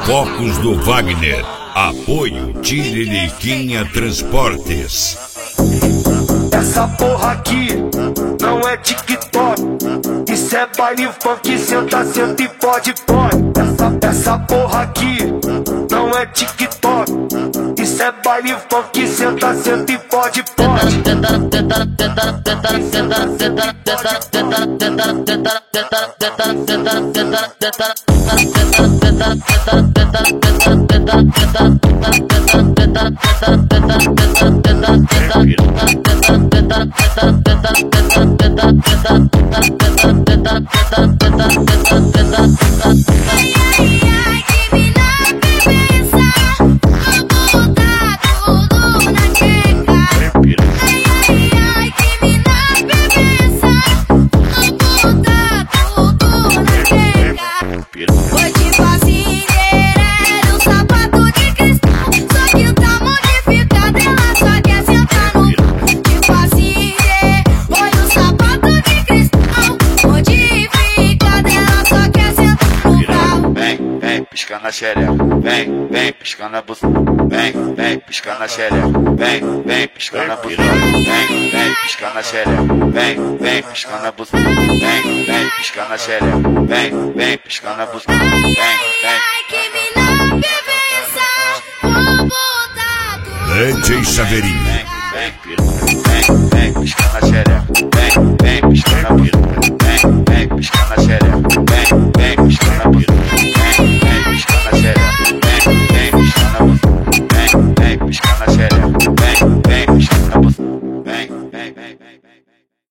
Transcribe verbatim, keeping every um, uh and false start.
Focos do Wagner. Apoio Tiririquinha Transportes. Essa porra aqui não é TikTok, isso é baile funk, senta, senta e pode, pode. Essa, essa porra aqui não é TikTok, isso é baile funk, senta, senta e pode, pode. Pisca na xereca, vem, vem, pisca na buceta, vem, vem, pisca na xereca, vem, vem, pisca na buceta, vem, vem, pisca na xereca, vem, vem, pisca na buceta, vem, vem, pisca na xereca, vem, vem, pisca na buceta, vem, vem. D J Saveirinho. Vem, vem, vem, vem, pisca na xereca, vem, vem, pisca na buceta.